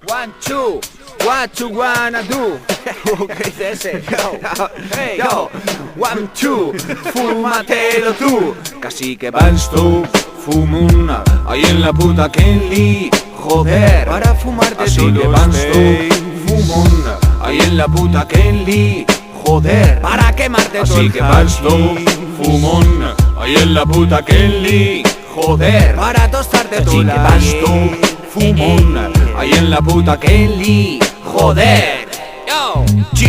One, two, what you wanna do? ¿Qué dice ese? Hey, yo. One, two, fúmatelo tú. Casi que vas tú, fumo una. Ahí en la puta Kenly, joder. Para fumarte así que vas tú, fumo una. Ahí en la puta Kenly, joder. Para quemarte todo. Así que vas tú, fumo una. Ahí en la puta Kenly, joder. Para tostarte tú. Así que vas tú, fumo una. Ahí en la puta Kenly, joder. Yo.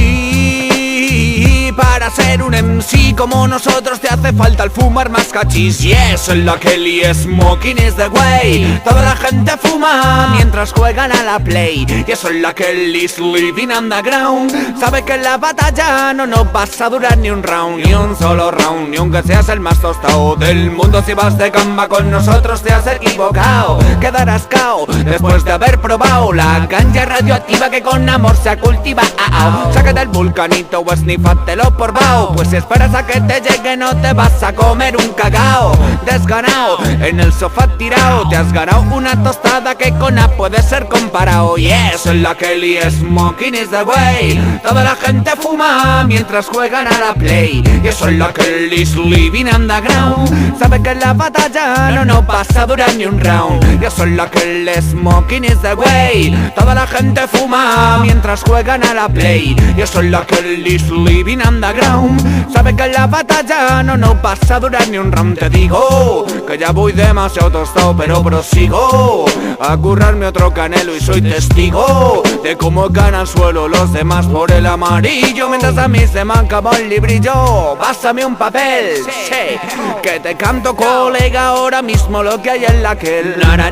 Para ser un MC como nosotros te hace falta el fumar más cachis. Y eso es la Kelly, smoking is the way. Toda la gente fuma mientras juegan a la play. Y eso es la Kelly's living underground. Sabe que en la batalla no nos vas a durar ni un round, ni un solo round, ni aunque seas el más tostado del mundo. Si vas de gamba con nosotros te has equivocado. Quedarás cao después de haber probado la ganja radioactiva que con amor se cultiva. Sácate el vulcanito o esnifátelo por bao. Pues si esperas a que te llegue no te vas a comer un cagao. Desganao, en el sofá tirado. Te has ganado una tostada que con A puede ser comparado. Y eso es la Kelly, smoking is the way. Toda la gente fuma mientras juegan a la play. Y eso es la Kelly's living underground. Sabe que en la batalla no nos vas a durar ni un round. Y eso es la Kelly, smoking is the way. Toda la gente fuma mientras juegan a la play. Y eso es la Kelly's living underground. Sabe que en la batalla no nos vas a durar ni un round. Te digo que ya voy demasiado tostado, pero prosigo a currarme otro canelo y soy testigo de cómo gana al suelo los demás por el amarillo. Mientras a mí se me acabó el librillo. Pásame un papel, sí, que te canto, colega, ahora mismo lo que hay en la que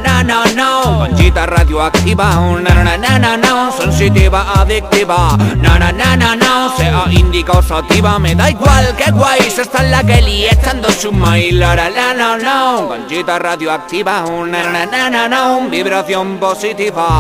no. Conchita radioactiva, no. Sensitiva, adictiva, no. Sea indica o sativa, me da igual que guay. Se está en la Kelly echando su mail, no. Conchita radioactiva, no. Vibración positiva,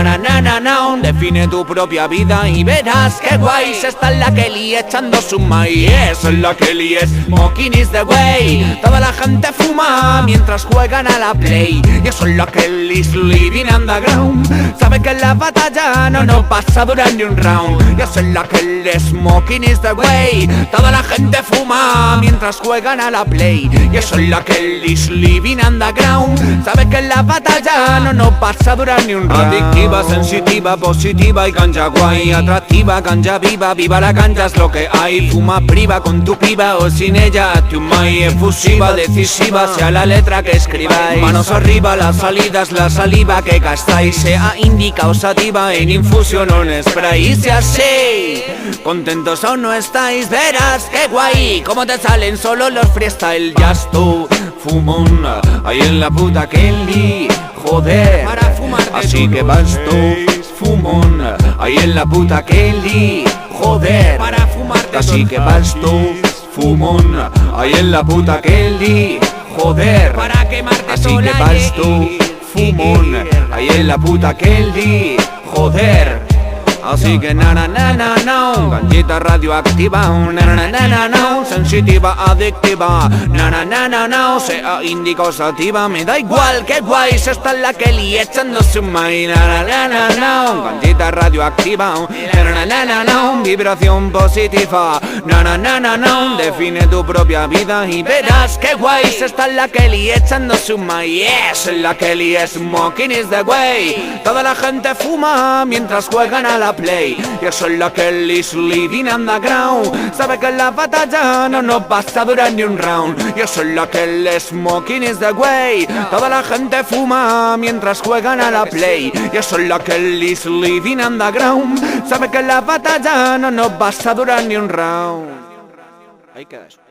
no. Define tu propia vida y verás que guay. Se está en la Kelly echando su mail. Eso es la Kelly, smoking is the way. Toda la gente fuma mientras juegan a la play. Y eso es la Kelly's living underground. Sabe que en la batalla no nos vas a durar ni un round. Y eso es la Kelly, smoking is the way. Toda la gente fuma mientras juegan a la play. Y eso es la Kelly's living underground. Sabe que en la batalla no nos vas a durar ni un round. Adictiva, sensitiva, positiva y ganja guay. Atractiva, ganja viva, viva la ganja es lo que hay. Fuma priva con tu piba o sin ella. Tu mai efusiva, decisiva, sea la letra que escribáis. Manos arriba, las salidas, la saliva que gastáis. Sea indica o sativa, en infusión o en spray. Y si así, contentos aún no estáis, verás que guay. Como te salen solo los freestyle, jazz tú. Fumona, ahí en la puta Kelly, joder. Así que vas tú, fumona, ahí en la puta Kelly, joder. Así que vas tú, fumona, ahí en la puta Kelly, joder. Así que vas tú, fumona, ahí en la puta Kelly, joder. Así que no. Ganchita radioactiva, no. Sensitiva, adictiva, no. Sea indica o sativa, me da igual que guay. Se está en la Kelly echando su mail, no. Ganchita radioactiva, no. Vibración positiva, no. Define tu propia vida y verás que guay. Se está en la Kelly echando su mail. Yes, en la Kelly, smoking is the way. Toda la gente fuma mientras juegan a la play. Y eso es la Kelly's living underground. Sabe que en la batalla no nos vas a durar ni un round. Y eso es la Kelly, smoking is the way. Toda la gente fuma mientras juegan a la play. Y eso es la Kelly's living underground. Sabe que en la batalla no nos vas a durar ni un round. Ahí queda eso.